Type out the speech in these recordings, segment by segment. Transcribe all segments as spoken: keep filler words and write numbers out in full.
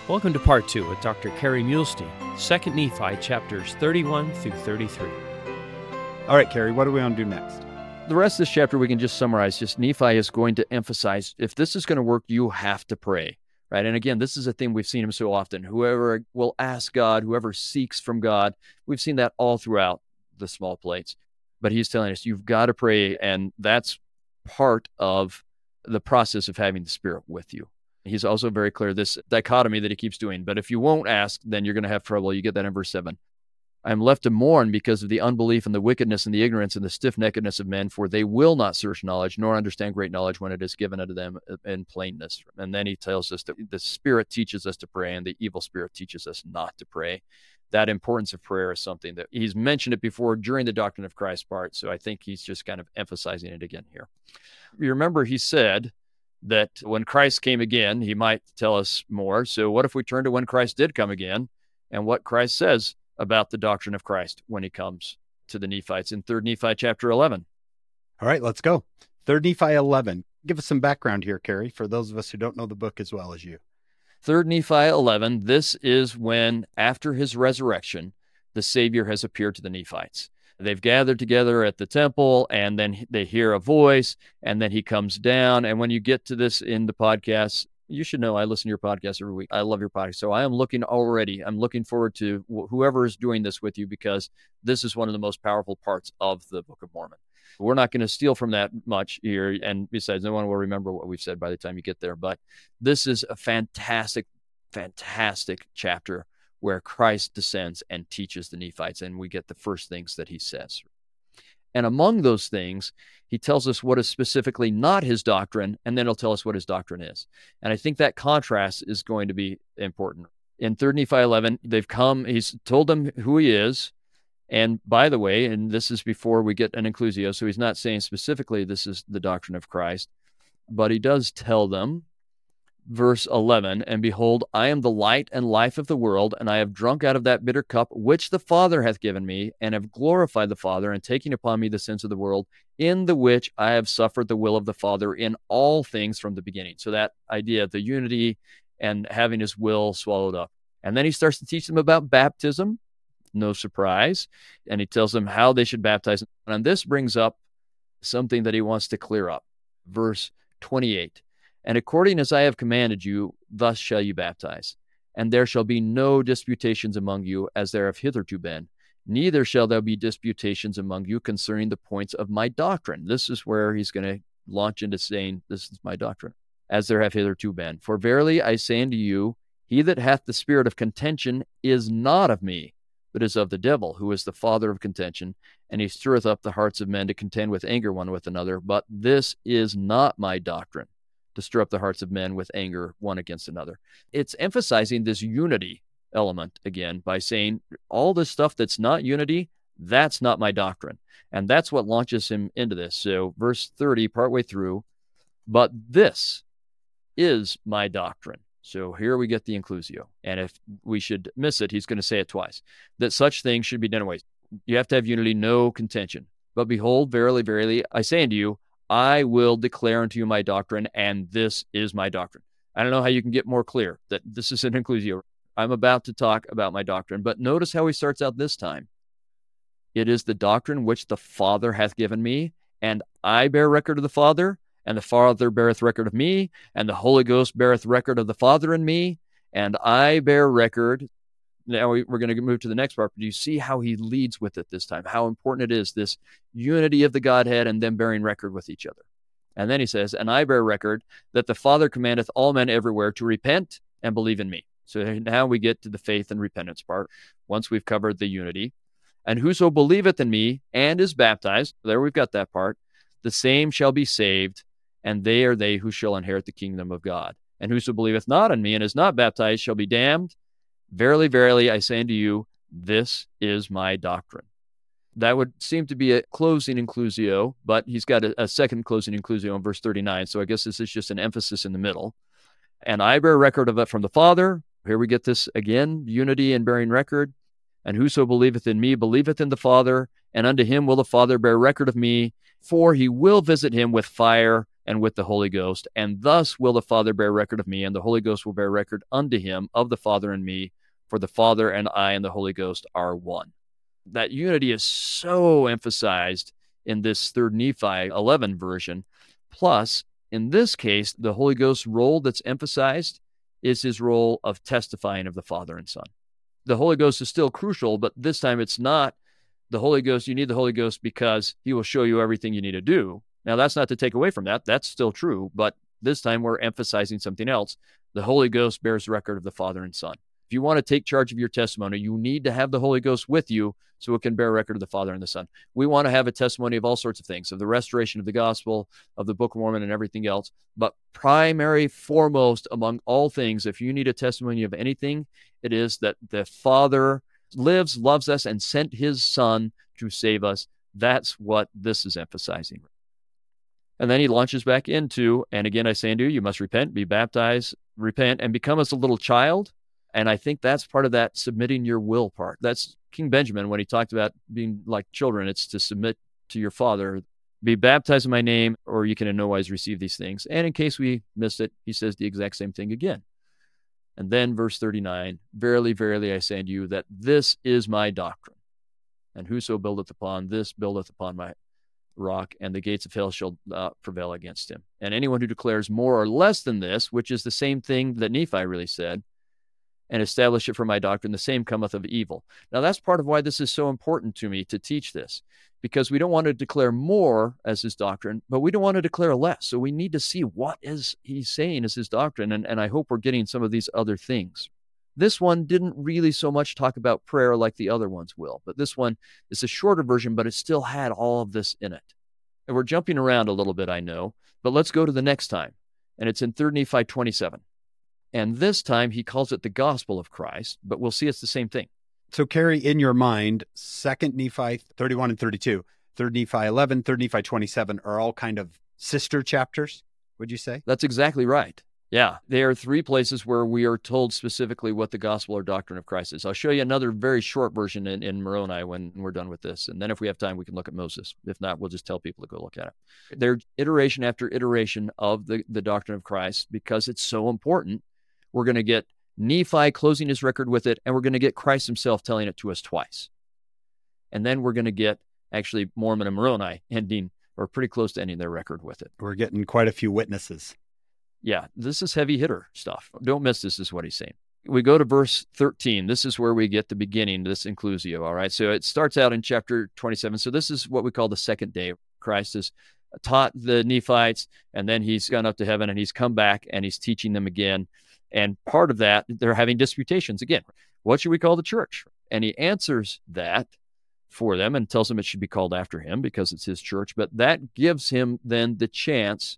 Welcome to part two with Doctor Kerry Muhlestein, Second Nephi, chapters thirty-one through thirty-three. All right, Kerry, what do we want to do next? The rest of this chapter we can just summarize. Just Nephi is going to emphasize, if this is going to work, you have to pray, right? And again, this is a theme we've seen him so often. Whoever will ask God, whoever seeks from God, we've seen that all throughout the small plates. But he's telling us, you've got to pray, and that's part of the process of having the Spirit with you. He's also very clear, this dichotomy that he keeps doing. But if you won't ask, then you're going to have trouble. You get that in verse seven. I am left to mourn because of the unbelief and the wickedness and the ignorance and the stiff-neckedness of men, for they will not search knowledge, nor understand great knowledge when it is given unto them in plainness. And then he tells us that the Spirit teaches us to pray, and the evil spirit teaches us not to pray. That importance of prayer is something that he's mentioned it before during the Doctrine of Christ part, so I think he's just kind of emphasizing it again here. You remember he said that when Christ came again, he might tell us more. So what if we turn to when Christ did come again and what Christ says about the doctrine of Christ when he comes to the Nephites in Third Nephi chapter eleven? All right, let's go. Third Nephi eleven. Give us some background here, Kerry, for those of us who don't know the book as well as you. Third Nephi eleven, this is when, after his resurrection, the Savior has appeared to the Nephites. They've gathered together at the temple, and then they hear a voice, and then he comes down. And when you get to this in the podcast, you should know I listen to your podcast every week. I love your podcast. So I am looking already, I'm looking forward to wh- whoever is doing this with you, because this is one of the most powerful parts of the Book of Mormon. We're not going to steal from that much here. And besides, no one will remember what we've said by the time you get there. But this is a fantastic, fantastic chapter where Christ descends and teaches the Nephites, and we get the first things that he says. And among those things, he tells us what is specifically not his doctrine, and then he'll tell us what his doctrine is. And I think that contrast is going to be important. In Third Nephi eleven, they've come, he's told them who he is. And by the way, and this is before we get an inclusio, so he's not saying specifically this is the doctrine of Christ, but he does tell them, verse eleven, and behold, I am the light and life of the world, and I have drunk out of that bitter cup which the Father hath given me, and have glorified the Father, and taking upon me the sins of the world, in the which I have suffered the will of the Father in all things from the beginning. So that idea of the unity and having his will swallowed up. And then he starts to teach them about baptism, no surprise, and he tells them how they should baptize. And this brings up something that he wants to clear up. Verse twenty-eight. And according as I have commanded you, thus shall you baptize. And there shall be no disputations among you, as there have hitherto been. Neither shall there be disputations among you concerning the points of my doctrine. This is where he's going to launch into saying, this is my doctrine, as there have hitherto been. For verily I say unto you, he that hath the spirit of contention is not of me, but is of the devil, who is the father of contention, and he stirreth up the hearts of men to contend with anger one with another. But this is not my doctrine, to stir up the hearts of men with anger one against another. It's emphasizing this unity element again by saying all this stuff that's not unity, that's not my doctrine. And that's what launches him into this. So verse thirty, partway through, but this is my doctrine. So here we get the inclusio. And if we should miss it, he's going to say it twice, that such things should be done away. You have to have unity, no contention. But behold, verily, verily, I say unto you, I will declare unto you my doctrine, and this is my doctrine. I don't know how you can get more clear that this is an inclusio. I'm about to talk about my doctrine, but notice how he starts out this time. It is the doctrine which the Father hath given me, and I bear record of the Father, and the Father beareth record of me, and the Holy Ghost beareth record of the Father and me, and I bear record. Now we're going to move to the next part, but you see how he leads with it this time, how important it is, this unity of the Godhead and them bearing record with each other. And then he says, and I bear record that the Father commandeth all men everywhere to repent and believe in me. So now we get to the faith and repentance part, once we've covered the unity. And whoso believeth in me and is baptized, there we've got that part, the same shall be saved, and they are they who shall inherit the kingdom of God. And whoso believeth not in me and is not baptized shall be damned. Verily, verily, I say unto you, this is my doctrine. That would seem to be a closing inclusio, but he's got a, a second closing inclusio in verse thirty-nine, so I guess this is just an emphasis in the middle. And I bear record of it from the Father. Here we get this again, unity and bearing record. And whoso believeth in me believeth in the Father, and unto him will the Father bear record of me, for he will visit him with fire and with the Holy Ghost. And thus will the Father bear record of me, and the Holy Ghost will bear record unto him of the Father and me, for the Father and I and the Holy Ghost are one. That unity is so emphasized in this third Nephi eleven version. Plus, in this case, the Holy Ghost's role that's emphasized is his role of testifying of the Father and Son. The Holy Ghost is still crucial, but this time it's not the Holy Ghost. You need the Holy Ghost because he will show you everything you need to do. Now, that's not to take away from that. That's still true, but this time we're emphasizing something else. The Holy Ghost bears record of the Father and Son. If you want to take charge of your testimony, you need to have the Holy Ghost with you so it can bear record of the Father and the Son. We want to have a testimony of all sorts of things, of the restoration of the gospel, of the Book of Mormon, and everything else. But primary, foremost among all things, if you need a testimony of anything, it is that the Father lives, loves us, and sent his Son to save us. That's what this is emphasizing. And then he launches back into, and again, I say unto you, you must repent, be baptized, repent, and become as a little child. And I think that's part of that submitting your will part. That's King Benjamin, when he talked about being like children, it's to submit to your Father, be baptized in my name, or you can in no wise receive these things. And in case we missed it, he says the exact same thing again. And then verse thirty-nine, verily, verily, I say unto you that this is my doctrine. And whoso buildeth upon this buildeth upon my rock, and the gates of hell shall not prevail against him. And anyone who declares more or less than this, which is the same thing that Nephi really said, and establish it for my doctrine, the same cometh of evil. Now, that's part of why this is so important to me to teach this, because we don't want to declare more as his doctrine, but we don't want to declare less. So we need to see what is he's saying is his doctrine, and, and I hope we're getting some of these other things. This one didn't really so much talk about prayer like the other ones will, but this one is a shorter version, but it still had all of this in it. And we're jumping around a little bit, I know, but let's go to the next time, and it's in third Nephi twenty-seven. And this time he calls it the gospel of Christ, but we'll see it's the same thing. So carry in your mind, second Nephi thirty-one and thirty-two, third Nephi eleven, third Nephi twenty-seven are all kind of sister chapters, would you say? That's exactly right. Yeah, they are three places where we are told specifically what the gospel or doctrine of Christ is. I'll show you another very short version in, in Moroni when we're done with this. And then if we have time, we can look at Moses. If not, we'll just tell people to go look at it. They're iteration after iteration of the, the doctrine of Christ because it's so important. We're going to get Nephi closing his record with it, and we're going to get Christ himself telling it to us twice. And then we're going to get actually Mormon and Moroni ending, or pretty close to ending their record with it. We're getting quite a few witnesses. Yeah, this is heavy hitter stuff. Don't miss this, is what he's saying. We go to verse thirteen. This is where we get the beginning, this inclusio, all right? So it starts out in chapter twenty-seven. So this is what we call the second day. Christ has taught the Nephites, and then he's gone up to heaven, and he's come back, and he's teaching them again. And part of that, they're having disputations. Again, what should we call the church? And he answers that for them and tells them it should be called after him because it's his church. But that gives him then the chance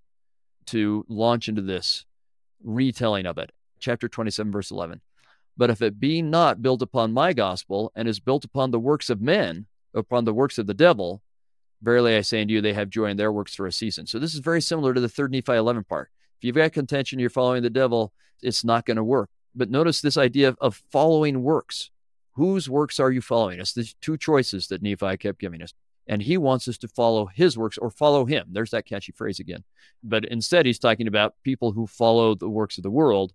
to launch into this retelling of it. Chapter twenty-seven, verse eleven. But if it be not built upon my gospel and is built upon the works of men, upon the works of the devil, verily I say unto you, they have joy in their works for a season. So this is very similar to the third Nephi eleven part. If you've got contention, you're following the devil, it's not going to work. But notice this idea of, of following works. Whose works are you following? It's the two choices that Nephi kept giving us. And he wants us to follow his works or follow him. There's that catchy phrase again. But instead, he's talking about people who follow the works of the world.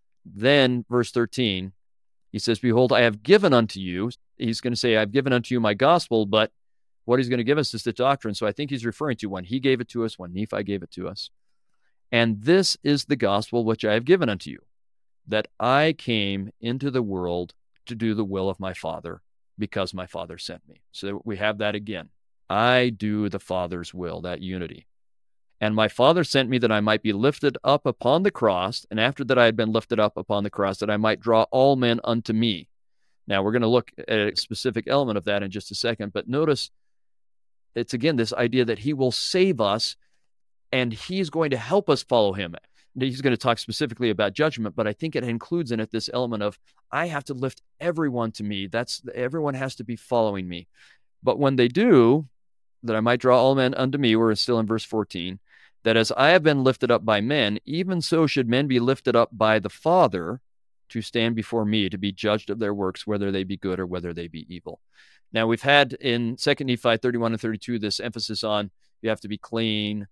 Then, verse thirteen, he says, behold, I have given unto you. He's going to say, I've given unto you my gospel, but what he's going to give us is the doctrine. So I think he's referring to when he gave it to us, when Nephi gave it to us. And this is the gospel which I have given unto you, that I came into the world to do the will of my Father, because my Father sent me. So we have that again. I do the Father's will, that unity. And my Father sent me that I might be lifted up upon the cross, and after that I had been lifted up upon the cross, that I might draw all men unto me. Now we're going to look at a specific element of that in just a second, but notice it's again this idea that he will save us and he's going to help us follow him. He's going to talk specifically about judgment, but I think it includes in it this element of, I have to lift everyone to me. That's everyone has to be following me. But when they do, that I might draw all men unto me, we're still in verse fourteen, that as I have been lifted up by men, even so should men be lifted up by the Father to stand before me, to be judged of their works, whether they be good or whether they be evil. Now, we've had in second Nephi thirty-one and thirty-two this emphasis on you have to be clean,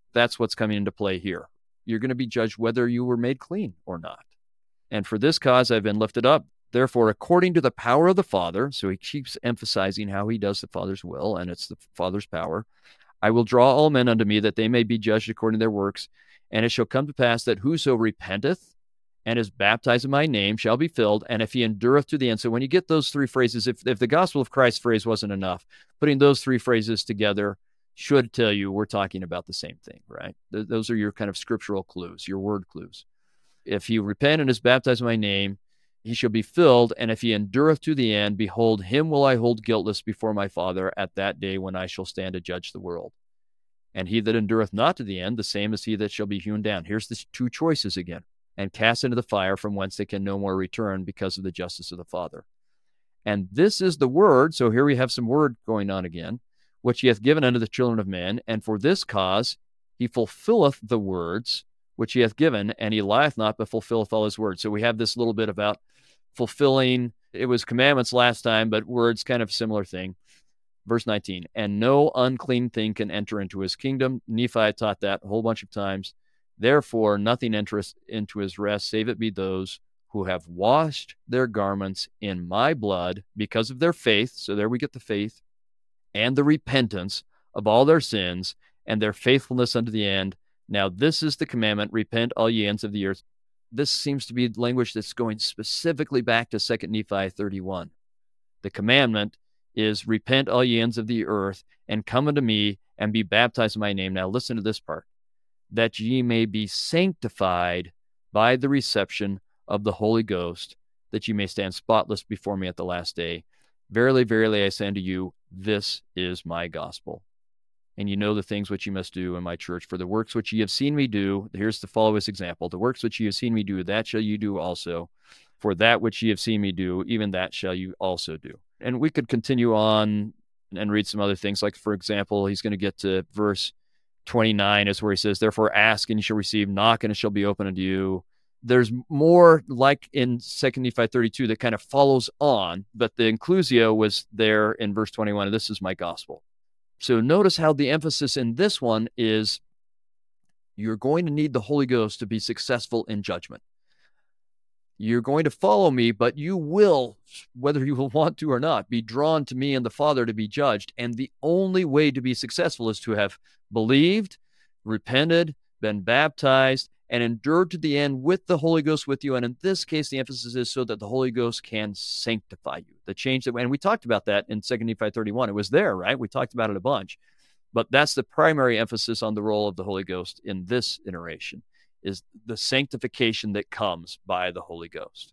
That's what's coming into play here. You're going to be judged whether you were made clean or not. And for this cause I've been lifted up. Therefore, according to the power of the Father, so he keeps emphasizing how he does the Father's will, and it's the Father's power, I will draw all men unto me, that they may be judged according to their works. And it shall come to pass that whoso repenteth and is baptized in my name shall be filled, and if he endureth to the end. So when you get those three phrases, if, if the gospel of Christ phrase wasn't enough, putting those three phrases together should tell you we're talking about the same thing, right? Th- those are your kind of scriptural clues, your word clues. If he repent and is baptized in my name, he shall be filled, and if he endureth to the end, behold, him will I hold guiltless before my Father at that day when I shall stand to judge the world. And he that endureth not to the end, the same is he that shall be hewn down. Here's the two choices again. And cast into the fire, from whence they can no more return, because of the justice of the Father. And this is the word, so here we have some word going on again, which he hath given unto the children of men, and for this cause he fulfilleth the words which he hath given, and he lieth not, but fulfilleth all his words. So we have this little bit about fulfilling. It was commandments last time, but words, kind of similar thing. Verse nineteen, and no unclean thing can enter into his kingdom. Nephi taught that a whole bunch of times. Therefore, nothing entereth into his rest, save it be those who have washed their garments in my blood because of their faith. So there we get the faith and the repentance of all their sins and their faithfulness unto the end. Now, this is the commandment, repent all ye ends of the earth. This seems to be language that's going specifically back to Second Nephi thirty-one. The commandment is repent all ye ends of the earth and come unto me and be baptized in my name. Now, listen to this part. That ye may be sanctified by the reception of the Holy Ghost, that ye may stand spotless before me at the last day. Verily, verily, I say unto you, this is my gospel. And you know the things which ye must do in my church. For the works which ye have seen me do, here's the follow his example, the works which ye have seen me do, that shall you do also. For that which ye have seen me do, even that shall you also do. And we could continue on and read some other things. Like, for example, he's going to get to verse twenty-nine is where he says, therefore ask and you shall receive, knock and it shall be open unto you. There's more like in Second Nephi thirty-two that kind of follows on, but the inclusio was there in verse twenty-one, and this is my gospel. So notice how the emphasis in this one is you're going to need the Holy Ghost to be successful in judgment. You're going to follow me, but you will, whether you will want to or not, be drawn to me and the Father to be judged. And the only way to be successful is to have believed, repented, been baptized, and endured to the end with the Holy Ghost with you. And in this case, the emphasis is so that the Holy Ghost can sanctify you. The change that, and we talked about that in Second Nephi thirty-one. It was there, right? We talked about it a bunch. But that's the primary emphasis on the role of the Holy Ghost in this iteration, is the sanctification that comes by the Holy Ghost.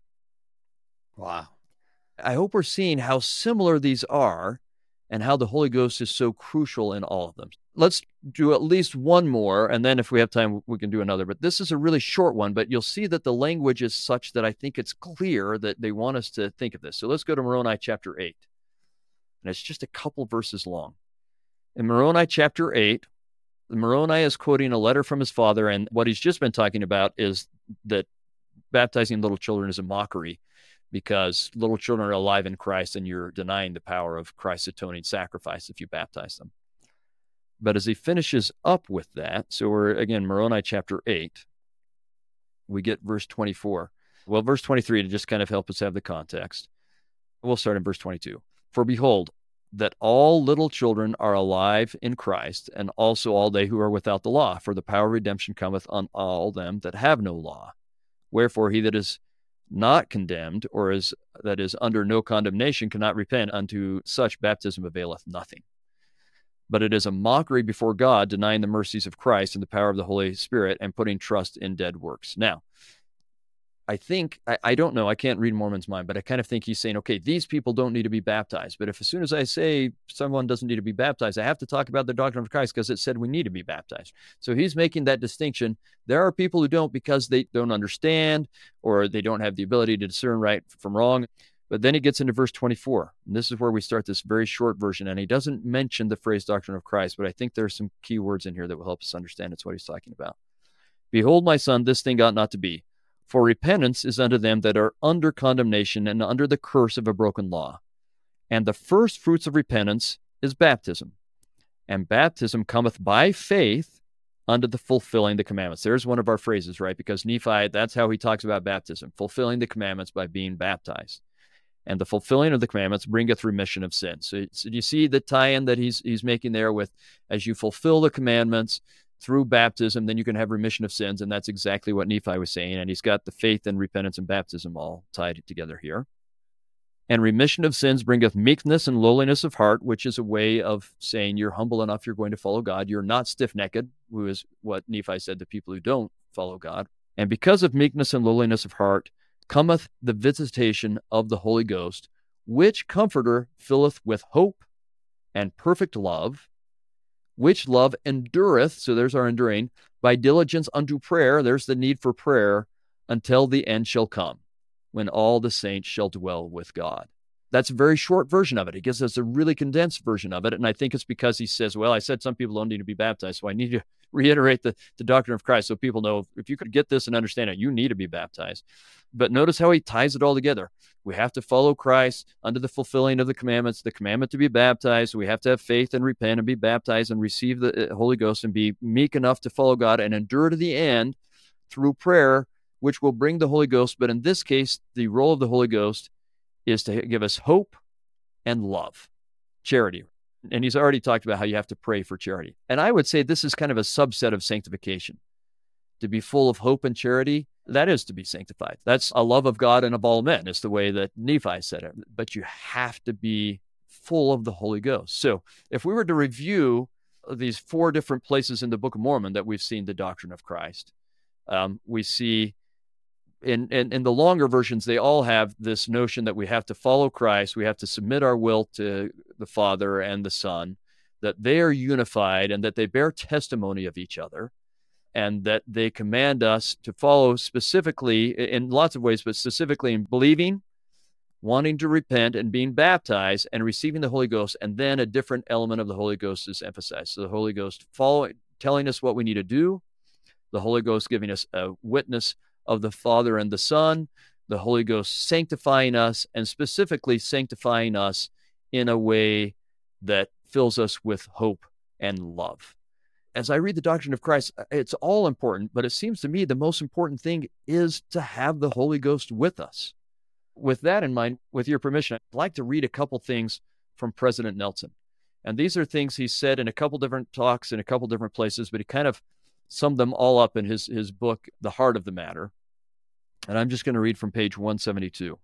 Wow. I hope we're seeing how similar these are and how the Holy Ghost is so crucial in all of them. Let's do at least one more, and then if we have time, we can do another. But this is a really short one, but you'll see that the language is such that I think it's clear that they want us to think of this. So let's go to Moroni chapter eight. And it's just a couple verses long. In Moroni chapter eight, Moroni is quoting a letter from his father, and what he's just been talking about is that baptizing little children is a mockery because little children are alive in Christ and you're denying the power of Christ's atoning sacrifice if you baptize them. But as he finishes up with that, so we're, again, Moroni chapter eight, we get verse twenty-four. Well, verse twenty-three, to just kind of help us have the context. We'll start in verse twenty-two. For behold, that all little children are alive in Christ, and also all they who are without the law, for the power of redemption cometh on all them that have no law. Wherefore he that is not condemned, or is that is under no condemnation, cannot repent. Unto such baptism availeth nothing. But it is a mockery before God, denying the mercies of Christ and the power of the Holy Spirit, and putting trust in dead works. Now, I think, I, I don't know, I can't read Mormon's mind, but I kind of think he's saying, okay, these people don't need to be baptized. But if as soon as I say someone doesn't need to be baptized, I have to talk about the doctrine of Christ because it said we need to be baptized. So he's making that distinction. There are people who don't because they don't understand or they don't have the ability to discern right from wrong. But then he gets into verse twenty-four, and this is where we start this very short version, and he doesn't mention the phrase doctrine of Christ, but I think there's some key words in here that will help us understand it's what he's talking about. Behold, my son, this thing ought not to be. For repentance is unto them that are under condemnation and under the curse of a broken law. And the first fruits of repentance is baptism. And baptism cometh by faith unto the fulfilling the commandments. There's one of our phrases, right? Because Nephi, that's how he talks about baptism, fulfilling the commandments by being baptized. And the fulfilling of the commandments bringeth remission of sins. So, so do you see the tie-in that he's he's making there with, as you fulfill the commandments through baptism, then you can have remission of sins, and that's exactly what Nephi was saying, and he's got the faith and repentance and baptism all tied together here. And remission of sins bringeth meekness and lowliness of heart, which is a way of saying you're humble enough you're going to follow God. You're not stiff-necked, who is what Nephi said to people who don't follow God. And because of meekness and lowliness of heart, cometh the visitation of the Holy Ghost, which Comforter filleth with hope and perfect love, which love endureth, so there's our enduring, by diligence unto prayer, there's the need for prayer, until the end shall come, when all the saints shall dwell with God. That's a very short version of it. He gives us a really condensed version of it, and I think it's because he says, well, I said some people don't need to be baptized, so I need to reiterate the, the doctrine of Christ so people know if you could get this and understand it, you need to be baptized. But notice how he ties it all together. We have to follow Christ under the fulfilling of the commandments, the commandment to be baptized. We have to have faith and repent and be baptized and receive the Holy Ghost and be meek enough to follow God and endure to the end through prayer, which will bring the Holy Ghost. But in this case, the role of the Holy Ghost is to give us hope and love, charity. And he's already talked about how you have to pray for charity. And I would say this is kind of a subset of sanctification. To be full of hope and charity, that is to be sanctified. That's a love of God and of all men, is the way that Nephi said it. But you have to be full of the Holy Ghost. So if we were to review these four different places in the Book of Mormon that we've seen the doctrine of Christ, um, we see in, in, in the longer versions, they all have this notion that we have to follow Christ, we have to submit our will to the Father and the Son, that they are unified and that they bear testimony of each other, and that they command us to follow specifically in lots of ways, but specifically in believing, wanting to repent, and being baptized and receiving the Holy Ghost. And then a different element of the Holy Ghost is emphasized. So the Holy Ghost following, telling us what we need to do, the Holy Ghost giving us a witness of the Father and the Son, the Holy Ghost sanctifying us, and specifically sanctifying us in a way that fills us with hope and love. As I read the doctrine of Christ, it's all important, but it seems to me the most important thing is to have the Holy Ghost with us. With that in mind, with your permission, I'd like to read a couple things from President Nelson. And these are things he said in a couple different talks in a couple different places, but he kind of summed them all up in his, his book, The Heart of the Matter. And I'm just going to read from page one seventy-two.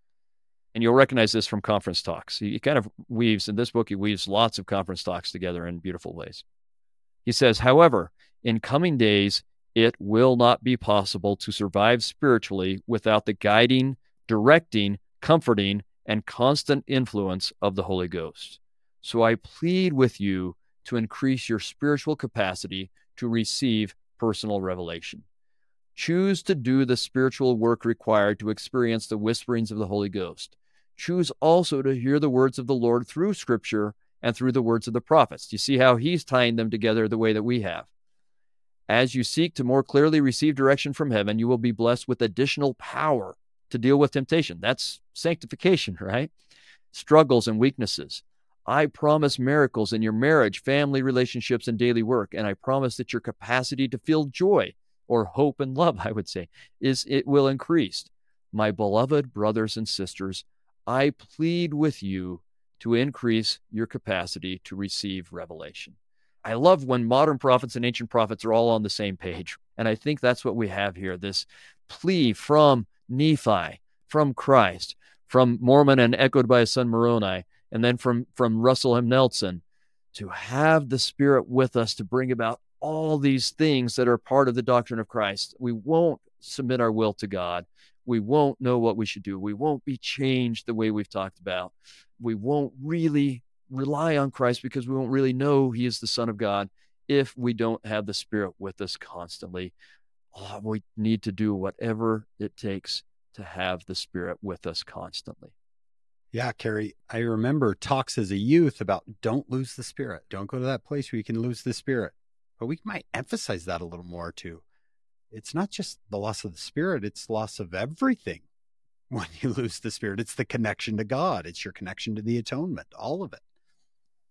And you'll recognize this from conference talks. He kind of weaves, in this book, he weaves lots of conference talks together in beautiful ways. He says, however, in coming days, it will not be possible to survive spiritually without the guiding, directing, comforting, and constant influence of the Holy Ghost. So I plead with you to increase your spiritual capacity to receive personal revelation. Choose to do the spiritual work required to experience the whisperings of the Holy Ghost. Choose also to hear the words of the Lord through Scripture and through the words of the prophets. Do you see how he's tying them together the way that we have? As you seek to more clearly receive direction from heaven, you will be blessed with additional power to deal with temptation. That's sanctification, right? Struggles and weaknesses. I promise miracles in your marriage, family relationships, and daily work. And I promise that your capacity to feel joy or hope and love, I would say, is it will increase. My beloved brothers and sisters, I plead with you to increase your capacity to receive revelation. I love when modern prophets and ancient prophets are all on the same page. And I think that's what we have here, this plea from Nephi, from Christ, from Mormon and echoed by his son Moroni, and then from, from Russell M. Nelson, to have the Spirit with us to bring about all these things that are part of the doctrine of Christ. We won't submit our will to God. We won't know what we should do. We won't be changed the way we've talked about. We won't really rely on Christ because we won't really know he is the Son of God if we don't have the Spirit with us constantly. Oh, we need to do whatever it takes to have the Spirit with us constantly. Yeah, Kerry, I remember talks as a youth about don't lose the Spirit. Don't go to that place where you can lose the Spirit. But we might emphasize that a little more too. It's not just the loss of the Spirit, it's loss of everything. When you lose the Spirit, it's the connection to God. It's your connection to the atonement, all of it.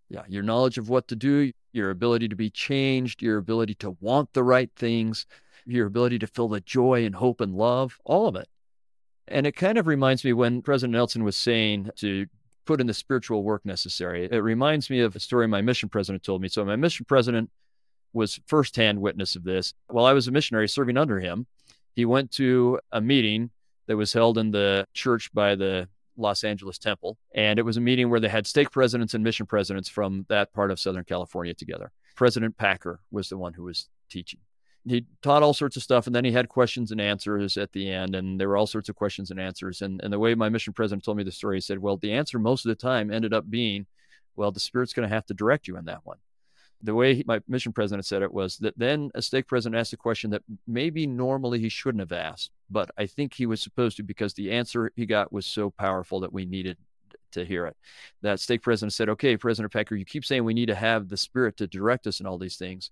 Yeah, your knowledge of what to do, your ability to be changed, your ability to want the right things, your ability to feel the joy and hope and love, all of it. And it kind of reminds me when President Nelson was saying to put in the spiritual work necessary. It reminds me of a story my mission president told me. So my mission president was firsthand witness of this. While I was a missionary serving under him, he went to a meeting that was held in the church by the Los Angeles Temple. And it was a meeting where they had stake presidents and mission presidents from that part of Southern California together. President Packer was the one who was teaching. He taught all sorts of stuff, and then he had questions and answers at the end, and there were all sorts of questions and answers. And, and the way my mission president told me the story, he said, well, the answer most of the time ended up being, well, the Spirit's going to have to direct you in that one. The way he, my mission president said it was that then a stake president asked a question that maybe normally he shouldn't have asked, but I think he was supposed to because the answer he got was so powerful that we needed to hear it. That stake president said, okay, President Packer, you keep saying we need to have the Spirit to direct us in all these things.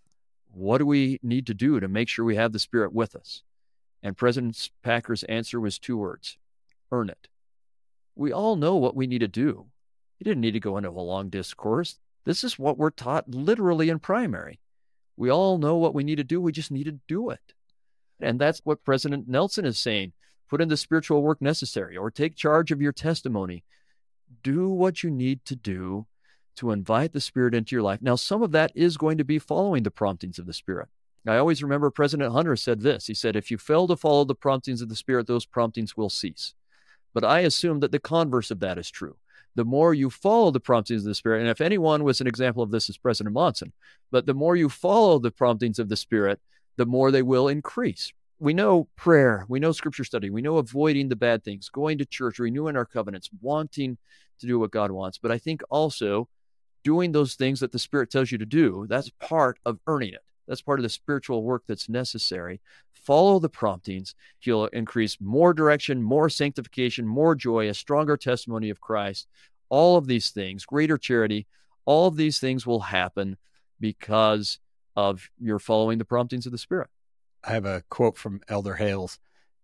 What do we need to do to make sure we have the Spirit with us? And President Packer's answer was two words: earn it. We all know what we need to do. He didn't need to go into a long discourse. This is what we're taught literally in primary. We all know what we need to do. We just need to do it. And that's what President Nelson is saying. Put in the spiritual work necessary, or take charge of your testimony. Do what you need to do to invite the Spirit into your life. Now, some of that is going to be following the promptings of the Spirit. I always remember President Hunter said this. He said, if you fail to follow the promptings of the Spirit, those promptings will cease. But I assume that the converse of that is true. The more you follow the promptings of the Spirit, and if anyone was an example of this, is President Monson, but the more you follow the promptings of the Spirit, the more they will increase. We know prayer, we know scripture study, we know avoiding the bad things, going to church, renewing our covenants, wanting to do what God wants. But I think also doing those things that the Spirit tells you to do, that's part of earning it. That's part of the spiritual work that's necessary. Follow the promptings. You'll increase more direction, more sanctification, more joy, a stronger testimony of Christ. All of these things, greater charity, all of these things will happen because of your following the promptings of the Spirit. I have a quote from Elder Hales: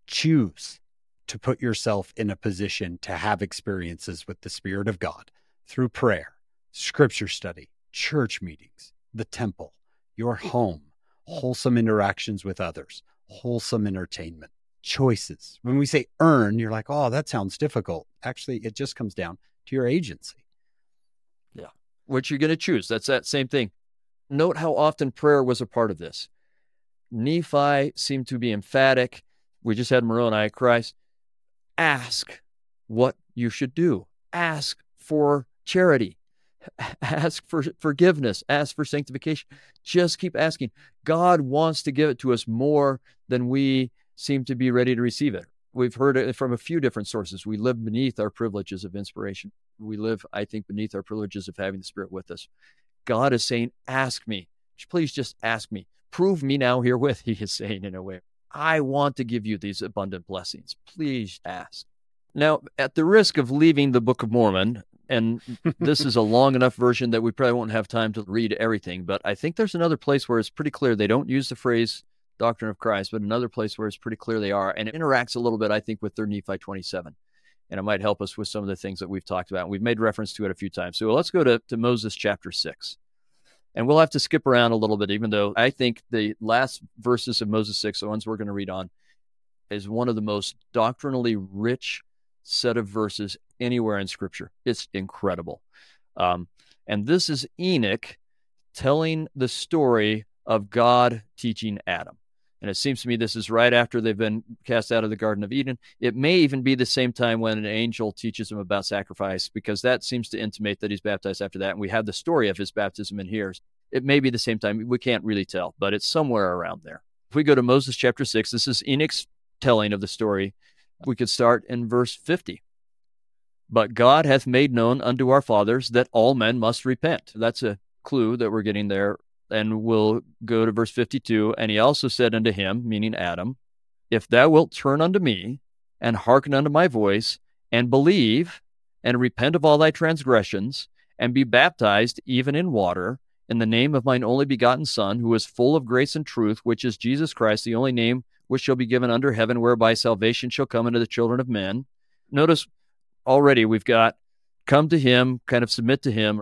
choose to put yourself in a position to have experiences with the Spirit of God through prayer, scripture study, church meetings, the temple, your home, wholesome interactions with others, wholesome entertainment, choices. When we say earn, you're like, oh, that sounds difficult. Actually, it just comes down to your agency. Yeah. What you're going to choose. That's that same thing. Note how often prayer was a part of this. Nephi seemed to be emphatic. We just had Moroni, Christ. Ask what you should do. Ask for charity. Ask for forgiveness. Ask for sanctification. Just keep asking. God wants to give it to us more than we seem to be ready to receive it. We've heard it from a few different sources. We live beneath our privileges of inspiration. We live, I think, beneath our privileges of having the Spirit with us. God is saying, ask me. Please just ask me. Prove me now herewith, he is saying in a way. I want to give you these abundant blessings. Please ask. Now, at the risk of leaving the Book of Mormon, and this is a long enough version that we probably won't have time to read everything, but I think there's another place where it's pretty clear they don't use the phrase doctrine of Christ, but another place where it's pretty clear they are, and it interacts a little bit, I think, with their Nephi twenty-seven, and it might help us with some of the things that we've talked about. We've made reference to it a few times. So let's go to, to Moses chapter six, and we'll have to skip around a little bit, even though I think the last verses of Moses six, the ones we're going to read on, is one of the most doctrinally rich set of verses anywhere in Scripture. It's incredible. Um, and this is Enoch telling the story of God teaching Adam. And it seems to me this is right after they've been cast out of the Garden of Eden. It may even be the same time when an angel teaches him about sacrifice, because that seems to intimate that he's baptized after that. And we have the story of his baptism in here. It may be the same time. We can't really tell, but it's somewhere around there. If we go to Moses chapter six, this is Enoch's telling of the story. We could start in verse fifty. But God hath made known unto our fathers that all men must repent. That's a clue that we're getting there. And we'll go to verse fifty-two. And he also said unto him, meaning Adam, if thou wilt turn unto me, and hearken unto my voice, and believe, and repent of all thy transgressions, and be baptized even in water, in the name of mine only begotten Son, who is full of grace and truth, which is Jesus Christ, the only name which shall be given under heaven, whereby salvation shall come unto the children of men. Notice already we've got come to him, kind of submit to him,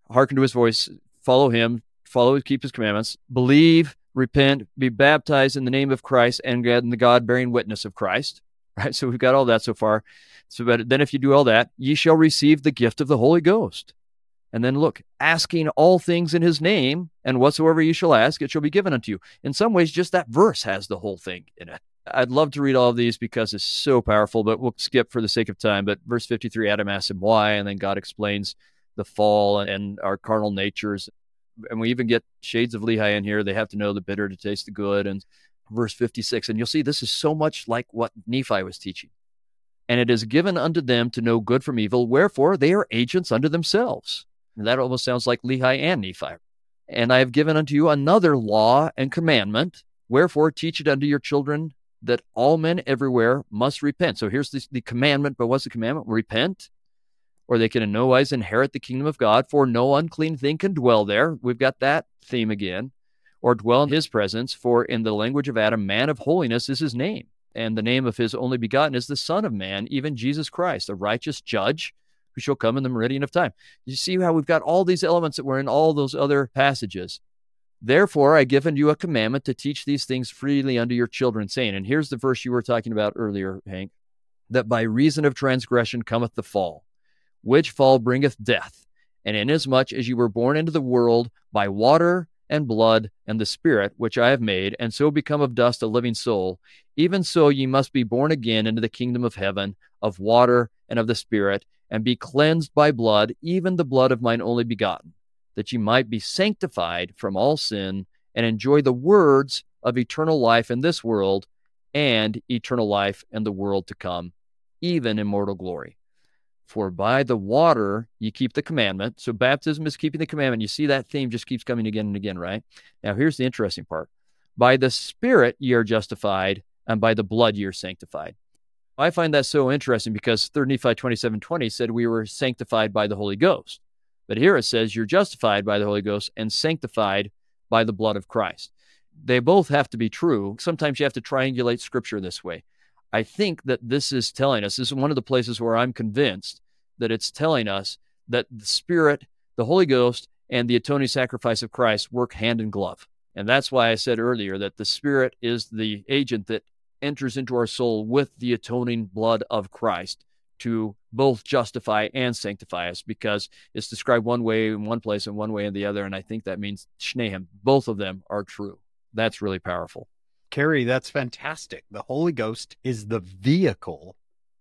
hearken to his voice, follow him, follow, keep his commandments, believe, repent, be baptized in the name of Christ, and in the God-bearing witness of Christ. Right? So we've got all that so far. So but then if you do all that, ye shall receive the gift of the Holy Ghost. And then look, asking all things in his name, and whatsoever you shall ask, it shall be given unto you. In some ways, just that verse has the whole thing in it. I'd love to read all of these because it's so powerful, but we'll skip for the sake of time. But verse fifty-three, Adam asks him why, and then God explains the fall and our carnal natures. And we even get shades of Lehi in here. They have to know the bitter to taste the good. And verse fifty-six, and you'll see this is so much like what Nephi was teaching. And it is given unto them to know good from evil, wherefore they are agents unto themselves. And that almost sounds like Lehi and Nephi. And I have given unto you another law and commandment, wherefore teach it unto your children, that all men everywhere must repent. So here's the, the commandment, but what's the commandment? Repent, or they can in no wise inherit the kingdom of God, for no unclean thing can dwell there. We've got that theme again. Or dwell in his presence, for in the language of Adam, man of holiness is his name. And the name of his only begotten is the Son of Man, even Jesus Christ, a righteous judge, who shall come in the meridian of time. You see how we've got all these elements that were in all those other passages. Therefore, I give unto you a commandment to teach these things freely unto your children, saying, and here's the verse you were talking about earlier, Hank, that by reason of transgression cometh the fall, which fall bringeth death. And inasmuch as you were born into the world by water and blood and the Spirit, which I have made, and so become of dust a living soul, even so ye must be born again into the kingdom of heaven, of water and of the Spirit, and be cleansed by blood, even the blood of mine only begotten, that ye might be sanctified from all sin, and enjoy the words of eternal life in this world, and eternal life in the world to come, even immortal glory. For by the water ye keep the commandment. So baptism is keeping the commandment. You see that theme just keeps coming again and again, right? Now here's the interesting part. By the Spirit ye are justified, and by the blood ye are sanctified. I find that so interesting because Third Nephi twenty-seven twenty said we were sanctified by the Holy Ghost. But here it says you're justified by the Holy Ghost and sanctified by the blood of Christ. They both have to be true. Sometimes you have to triangulate Scripture this way. I think that this is telling us, this is one of the places where I'm convinced that it's telling us that the Spirit, the Holy Ghost, and the atoning sacrifice of Christ work hand in glove. And that's why I said earlier that the Spirit is the agent that enters into our soul with the atoning blood of Christ to both justify and sanctify us, because it's described one way in one place and one way in the other. And I think that means Shneim. Both of them are true. That's really powerful. Kerry, that's fantastic. The Holy Ghost is the vehicle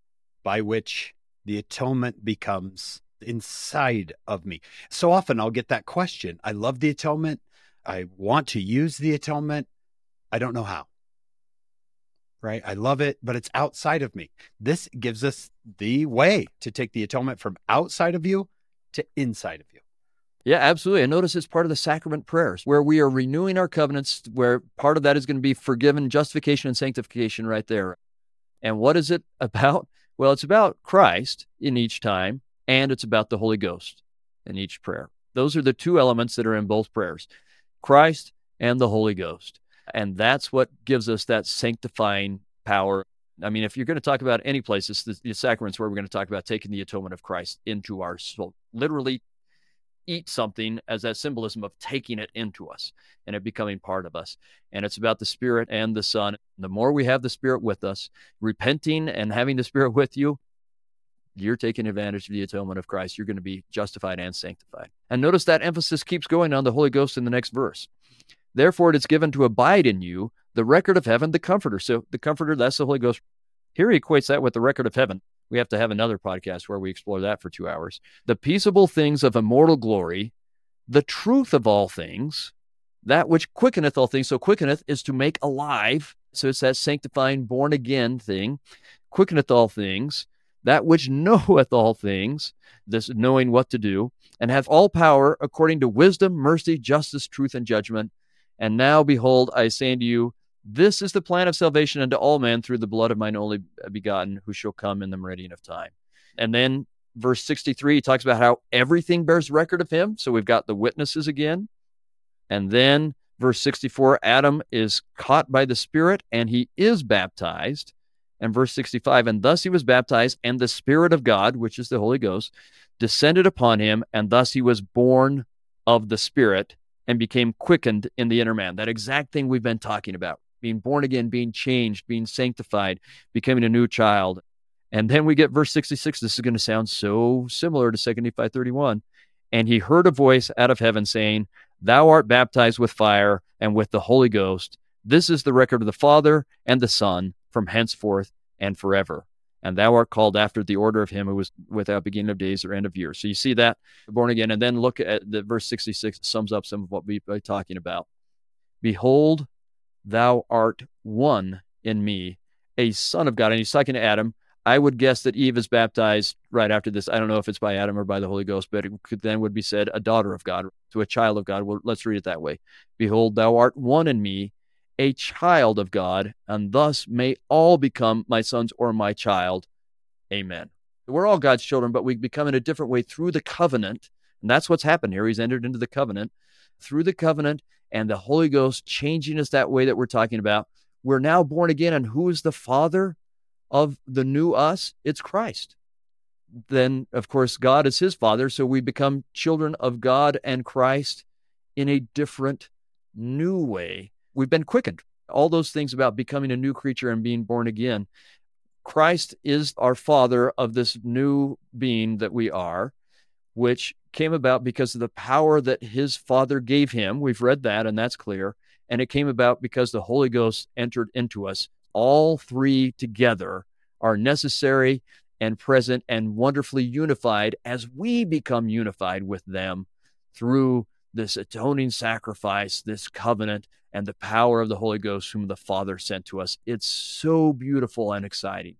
by which the atonement becomes inside of me. So often I'll get that question. I love the atonement. I want to use the atonement. I don't know how. Right? I love it, but it's outside of me. This gives us the way to take the atonement from outside of you to inside of you. Yeah, absolutely. And notice it's part of the sacrament prayers where we are renewing our covenants, where part of that is going to be forgiven, justification, and sanctification right there. And what is it about? Well, it's about Christ in each time, and it's about the Holy Ghost in each prayer. Those are the two elements that are in both prayers, Christ and the Holy Ghost. And that's what gives us that sanctifying power. I mean, if you're going to talk about any place, it's the, the sacraments where we're going to talk about taking the atonement of Christ into our soul. Literally eat something as that symbolism of taking it into us and it becoming part of us. And it's about the Spirit and the Son. The more we have the Spirit with us, repenting and having the Spirit with you, you're taking advantage of the atonement of Christ. You're going to be justified and sanctified. And notice that emphasis keeps going on the Holy Ghost in the next verse. Therefore, it is given to abide in you the record of heaven, the Comforter. So the Comforter, that's the Holy Ghost. Here he equates that with the record of heaven. We have to have another podcast where we explore that for two hours. The peaceable things of immortal glory, the truth of all things, that which quickeneth all things. So quickeneth is to make alive. So it's that sanctifying, born again thing. Quickeneth all things, that which knoweth all things, this knowing what to do, and hath all power according to wisdom, mercy, justice, truth, and judgment. And now, behold, I say unto you, this is the plan of salvation unto all men through the blood of mine only begotten, who shall come in the meridian of time. And then verse sixty-three, he talks about how everything bears record of him. So we've got the witnesses again. And then verse sixty-four, Adam is caught by the Spirit and he is baptized. And verse sixty-five, and thus he was baptized, and the Spirit of God, which is the Holy Ghost, descended upon him, and thus he was born of the Spirit and became quickened in the inner man. That exact thing we've been talking about, being born again, being changed, being sanctified, becoming a new child. And then we get verse sixty-six. This is going to sound so similar to Second Nephi thirty-one. And he heard a voice out of heaven saying, thou art baptized with fire and with the Holy Ghost. This is the record of the Father and the Son from henceforth and forever. And thou art called after the order of him who was without beginning of days or end of years. So you see that, born again. And then look at the verse sixty-six, sums up some of what we've been talking about. Behold, thou art one in me, a son of God. And he's talking to Adam. I would guess that Eve is baptized right after this. I don't know if it's by Adam or by the Holy Ghost, but it could then would be said a daughter of God to a child of God. Well, let's read it that way. Behold, thou art one in me, a child of God, and thus may all become my sons or my child. Amen. We're all God's children, but we become in a different way through the covenant. And that's what's happened here. He's entered into the covenant. Through the covenant and the Holy Ghost changing us that way that we're talking about, we're now born again. And who is the Father of the new us? It's Christ. Then, of course, God is his Father, so we become children of God and Christ in a different, new way. We've been quickened. All those things about becoming a new creature and being born again. Christ is our Father of this new being that we are, which came about because of the power that his Father gave him. We've read that, and that's clear. And it came about because the Holy Ghost entered into us. All three together are necessary and present and wonderfully unified as we become unified with them through this atoning sacrifice, this covenant, and the power of the Holy Ghost whom the Father sent to us. It's so beautiful and exciting.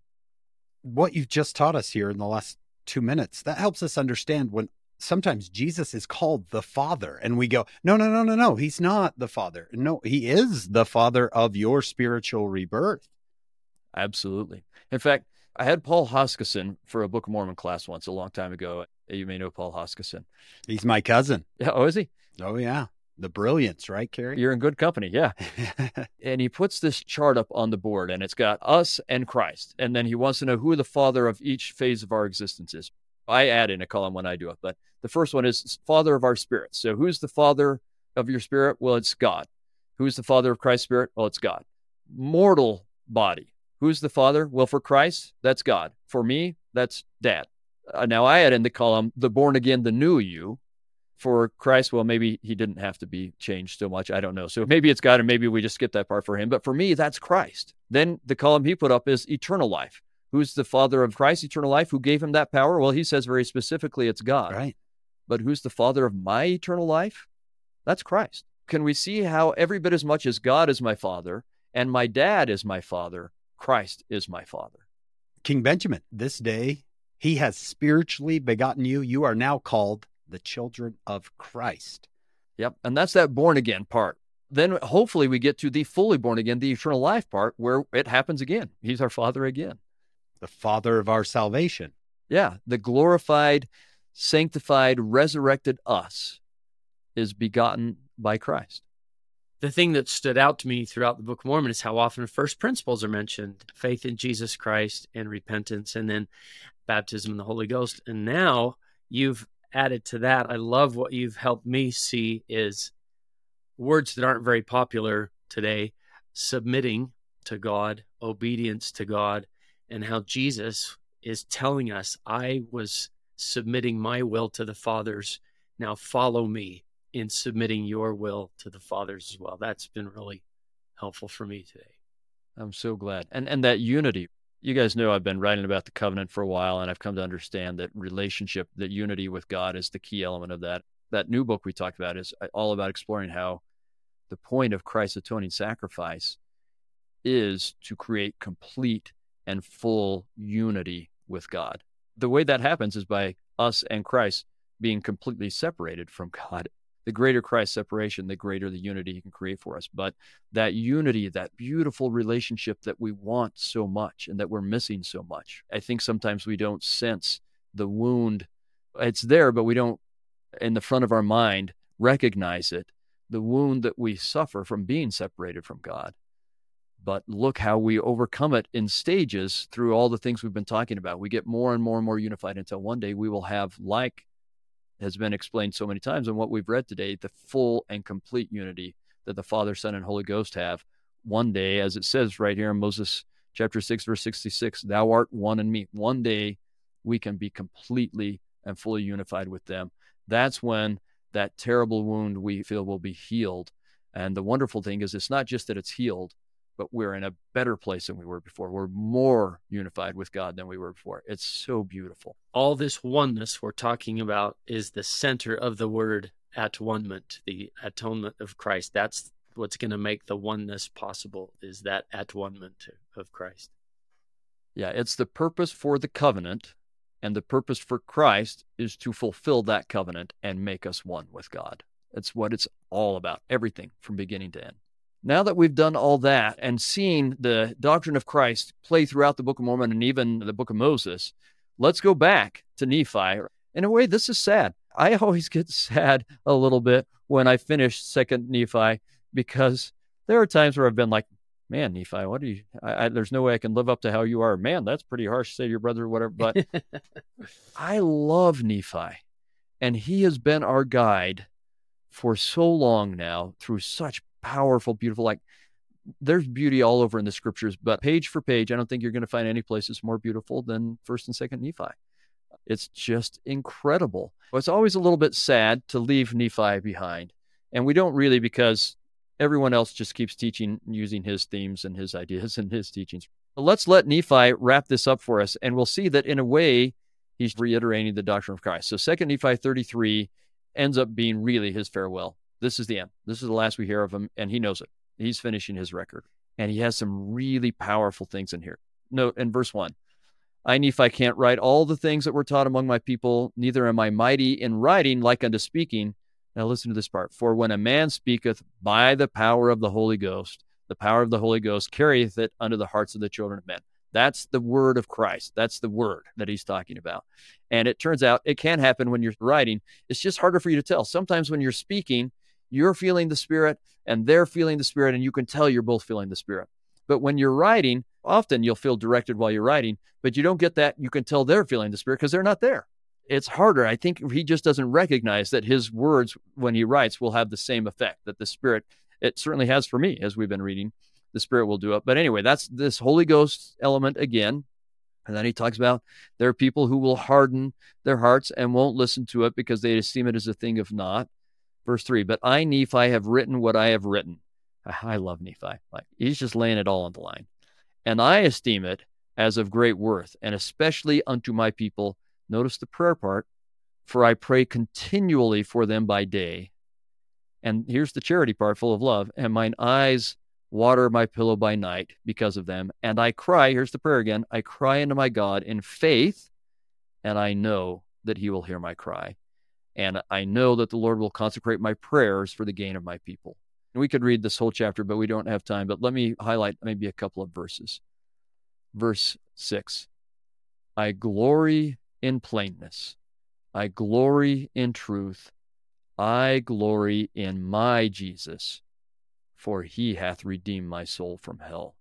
What you've just taught us here in the last two minutes, that helps us understand when sometimes Jesus is called the Father and we go, no, no, no, no, no, he's not the Father. No, he is the Father of your spiritual rebirth. Absolutely. In fact, I had Paul Hoskisson for a Book of Mormon class once a long time ago. You may know Paul Hoskisson. He's my cousin. Yeah, oh, is he? Oh, yeah. The brilliance, right, Kerry? You're in good company, yeah. And he puts this chart up on the board, and it's got us and Christ. And then he wants to know who the Father of each phase of our existence is. I add in a column when I do it, but the first one is Father of our spirit. So who's the Father of your spirit? Well, it's God. Who's the Father of Christ's spirit? Well, it's God. Mortal body. Who's the Father? Well, for Christ, that's God. For me, that's Dad. Uh, now, I add in the column, the born again, the new you. For Christ, well, maybe he didn't have to be changed so much. I don't know. So maybe it's God, and maybe we just skip that part for him. But for me, that's Christ. Then the column he put up is eternal life. Who's the Father of Christ, eternal life? Who gave him that power? Well, he says very specifically it's God. Right. But who's the Father of my eternal life? That's Christ. Can we see how every bit as much as God is my Father and my Dad is my Father, Christ is my Father? King Benjamin, this day he has spiritually begotten you. You are now called the children of Christ. Yep. And that's that born again part. Then hopefully we get to the fully born again, the eternal life part where it happens again. He's our Father again. The Father of our salvation. Yeah. The glorified, sanctified, resurrected us is begotten by Christ. The thing that stood out to me throughout the Book of Mormon is how often first principles are mentioned: faith in Jesus Christ and repentance, and then baptism in the Holy Ghost. And now you've added to that. I love what you've helped me see is words that aren't very popular today: submitting to God, obedience to God, and how Jesus is telling us, I was submitting my will to the Father's. Now follow me in submitting your will to the Father's as well. That's been really helpful for me today. I'm so glad. And and that unity. You guys know I've been writing about the covenant for a while, and I've come to understand that relationship, that unity with God is the key element of that. That new book we talked about is all about exploring how the point of Christ's atoning sacrifice is to create complete and full unity with God. The way that happens is by us and Christ being completely separated from God. The greater Christ's separation, the greater the unity he can create for us. But that unity, that beautiful relationship that we want so much and that we're missing so much, I think sometimes we don't sense the wound. It's there, but we don't, in the front of our mind, recognize it, the wound that we suffer from being separated from God. But look how we overcome it in stages through all the things we've been talking about. We get more and more and more unified until one day we will have, like has been explained so many times in what we've read today, the full and complete unity that the Father, Son, and Holy Ghost have one day, as it says right here in Moses chapter six, verse sixty-six, thou art one in me. One day we can be completely and fully unified with them. That's when that terrible wound we feel will be healed. And the wonderful thing is it's not just that it's healed, but we're in a better place than we were before. We're more unified with God than we were before. It's so beautiful. All this oneness we're talking about is the center of the word at-one-ment, the atonement of Christ. That's what's going to make the oneness possible, is that at-one-ment of Christ. Yeah, it's the purpose for the covenant, and the purpose for Christ is to fulfill that covenant and make us one with God. That's what it's all about, everything from beginning to end. Now that we've done all that and seen the doctrine of Christ play throughout the Book of Mormon and even the Book of Moses, let's go back to Nephi. In a way, this is sad. I always get sad a little bit when I finish Second Nephi, because there are times where I've been like, man, Nephi, what do you, I, I, there's no way I can live up to how you are. Man, that's pretty harsh to say to your brother or whatever. But I love Nephi, and he has been our guide for so long now through such powerful, beautiful, like there's beauty all over in the scriptures, but page for page, I don't think you're going to find any places more beautiful than First and Second Nephi. It's just incredible. It's always a little bit sad to leave Nephi behind. And we don't really, because everyone else just keeps teaching using his themes and his ideas and his teachings. But let's let Nephi wrap this up for us, and we'll see that in a way, he's reiterating the doctrine of Christ. So Second Nephi thirty-three ends up being really his farewell. This is the end. This is the last we hear of him, and he knows it. He's finishing his record. And he has some really powerful things in here. Note in verse one, I, Nephi, can't write all the things that were taught among my people, neither am I mighty in writing like unto speaking. Now listen to this part. For when a man speaketh by the power of the Holy Ghost, the power of the Holy Ghost carrieth it unto the hearts of the children of men. That's the word of Christ. That's the word that he's talking about. And it turns out it can happen when you're writing. It's just harder for you to tell. Sometimes when you're speaking, you're feeling the Spirit and they're feeling the Spirit, and you can tell you're both feeling the Spirit. But when you're writing, often you'll feel directed while you're writing, but you don't get that. You can tell they're feeling the Spirit because they're not there. It's harder. I think he just doesn't recognize that his words, when he writes, will have the same effect, that the Spirit, it certainly has for me, as we've been reading, the Spirit will do it. But anyway, that's this Holy Ghost element again. And then he talks about there are people who will harden their hearts and won't listen to it because they esteem it as a thing of naught. Verse three, but I, Nephi, have written what I have written. I love Nephi. Like, he's just laying it all on the line. And I esteem it as of great worth, and especially unto my people. Notice the prayer part. For I pray continually for them by day. And here's the charity part, full of love. And mine eyes water my pillow by night because of them. And I cry, here's the prayer again, I cry unto my God in faith, and I know that he will hear my cry. And I know that the Lord will consecrate my prayers for the gain of my people. And we could read this whole chapter, but we don't have time. But let me highlight maybe a couple of verses. Verse six, I glory in plainness. I glory in truth. I glory in my Jesus, for he hath redeemed my soul from hell.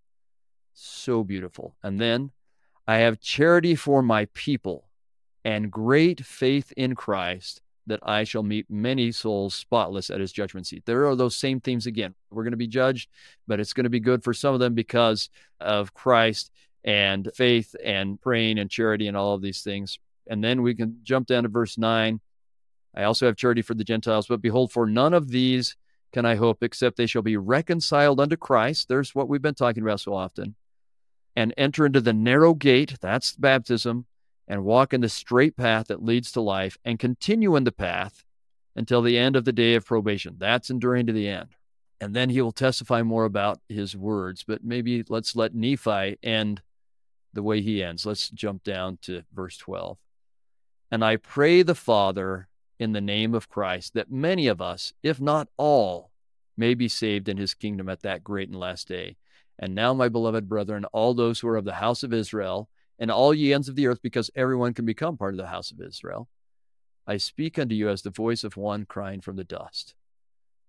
So beautiful. And then I have charity for my people and great faith in Christ, that I shall meet many souls spotless at his judgment seat. There are those same themes again. We're going to be judged, but it's going to be good for some of them because of Christ and faith and praying and charity and all of these things. And then we can jump down to verse nine. I also have charity for the Gentiles, but behold, for none of these can I hope, except they shall be reconciled unto Christ. There's what we've been talking about so often. And enter into the narrow gate, that's baptism, and walk in the straight path that leads to life, and continue in the path until the end of the day of probation. That's enduring to the end. And then he will testify more about his words, but maybe let's let Nephi end the way he ends. Let's jump down to verse twelve. And I pray the Father in the name of Christ, that many of us, if not all, may be saved in his kingdom at that great and last day. And now, my beloved brethren, all those who are of the house of Israel, and all ye ends of the earth, because everyone can become part of the house of Israel, I speak unto you as the voice of one crying from the dust.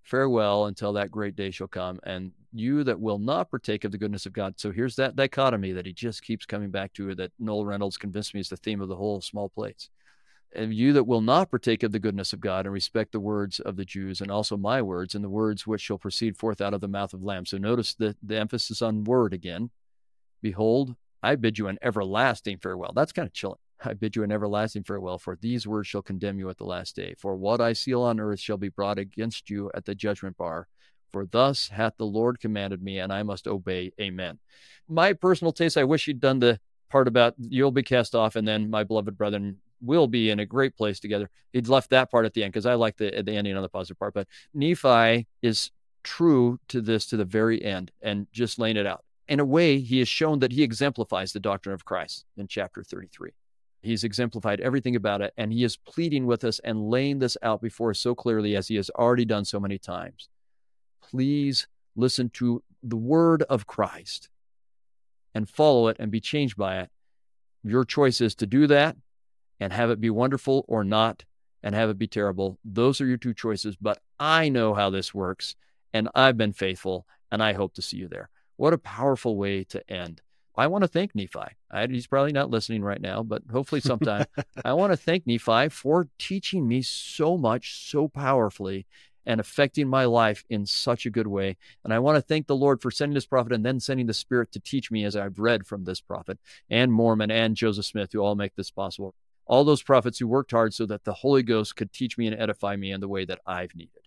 Farewell until that great day shall come. And you that will not partake of the goodness of God. So here's that dichotomy that he just keeps coming back to, that Noel Reynolds convinced me is the theme of the whole Small Plates. And you that will not partake of the goodness of God and respect the words of the Jews, and also my words, and the words which shall proceed forth out of the mouth of Lamb. So notice the, the emphasis on word again. Behold, I bid you an everlasting farewell. That's kind of chilling. I bid you an everlasting farewell, for these words shall condemn you at the last day. For what I seal on earth shall be brought against you at the judgment bar. For thus hath the Lord commanded me, and I must obey. Amen. My personal taste, I wish you'd done the part about you'll be cast off, and then my beloved brethren will be in a great place together. He'd left that part at the end because I like the, the ending on the positive part. But Nephi is true to this to the very end and just laying it out. In a way, he has shown that he exemplifies the doctrine of Christ in chapter thirty-three. He's exemplified everything about it, and he is pleading with us and laying this out before us so clearly as he has already done so many times. Please listen to the word of Christ and follow it and be changed by it. Your choice is to do that and have it be wonderful, or not, and have it be terrible. Those are your two choices, but I know how this works, and I've been faithful, and I hope to see you there. What a powerful way to end. I want to thank Nephi. I, he's probably not listening right now, but hopefully sometime. I want to thank Nephi for teaching me so much, so powerfully, and affecting my life in such a good way. And I want to thank the Lord for sending this prophet and then sending the Spirit to teach me as I've read from this prophet, and Mormon and Joseph Smith, who all make this possible. All those prophets who worked hard so that the Holy Ghost could teach me and edify me in the way that I've needed.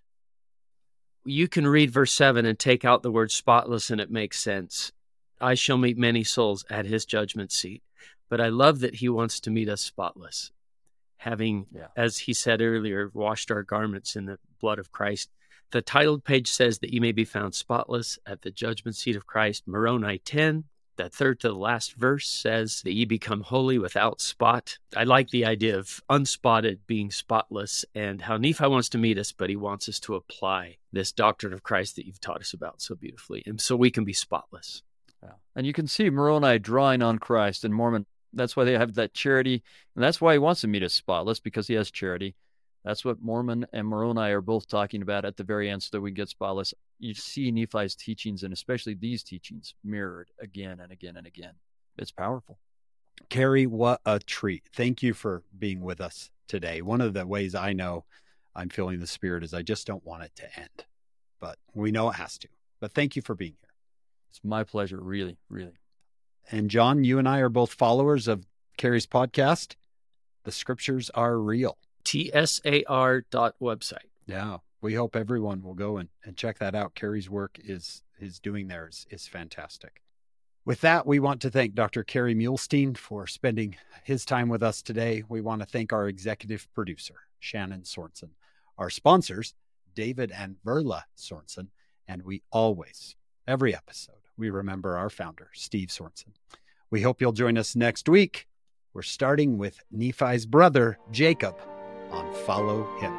You can read verse seven and take out the word spotless, and it makes sense. I shall meet many souls at his judgment seat. But I love that he wants to meet us spotless, having, yeah. as he said earlier, washed our garments in the blood of Christ. The titled page says that you may be found spotless at the judgment seat of Christ. Moroni ten, the third to the last verse, says that ye become holy without spot. I like the idea of unspotted being spotless, and how Nephi wants to meet us, but he wants us to apply this doctrine of Christ that you've taught us about so beautifully, and so we can be spotless. Yeah. And you can see Moroni drawing on Christ, and Mormon, that's why they have that charity, and that's why he wants to meet us spotless, because he has charity. That's what Mormon and Moroni are both talking about at the very end, so that we get spotless. You see Nephi's teachings, and especially these teachings, mirrored again and again and again. It's powerful. Kerry, what a treat. Thank you for being with us today. One of the ways I know I'm feeling the Spirit is I just don't want it to end, but we know it has to. But thank you for being here. It's my pleasure, really, really. And John, you and I are both followers of Kerry's podcast. The Scriptures Are Real. T S A R dot website. Yeah, we hope everyone will go and, and check that out. Kerry's work is his doing there is, is fantastic. With that, we want to thank Doctor Kerry Muhlestein for spending his time with us today. We want to thank our executive producer, Shannon Sorensen, our sponsors, David and Verla Sorensen, and we always, every episode, we remember our founder, Steve Sorensen. We hope you'll join us next week. We're starting with Nephi's brother, Jacob, on Follow Him.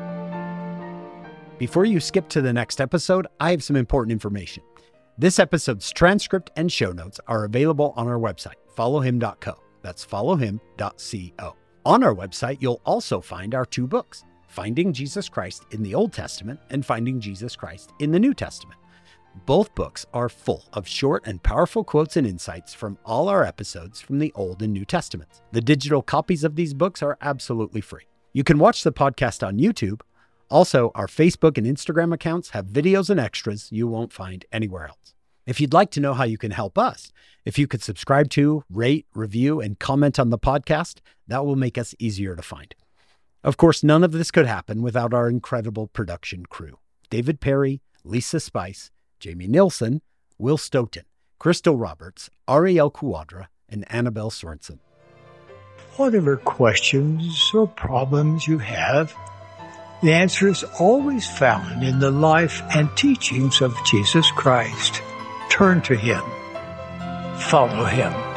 Before you skip to the next episode, I have some important information. This episode's transcript and show notes are available on our website, follow him dot co. That's follow him dot co. On our website, you'll also find our two books, Finding Jesus Christ in the Old Testament and Finding Jesus Christ in the New Testament. Both books are full of short and powerful quotes and insights from all our episodes from the Old and New Testaments. The digital copies of these books are absolutely free. You can watch the podcast on YouTube. Also, our Facebook and Instagram accounts have videos and extras you won't find anywhere else. If you'd like to know how you can help us, if you could subscribe to, rate, review, and comment on the podcast, that will make us easier to find. Of course, none of this could happen without our incredible production crew. David Perry, Lisa Spice, Jamie Nilsson, Will Stoughton, Crystal Roberts, Ariel Cuadra, and Annabelle Sorensen. Whatever questions or problems you have, the answer is always found in the life and teachings of Jesus Christ. Turn to Him. Follow Him.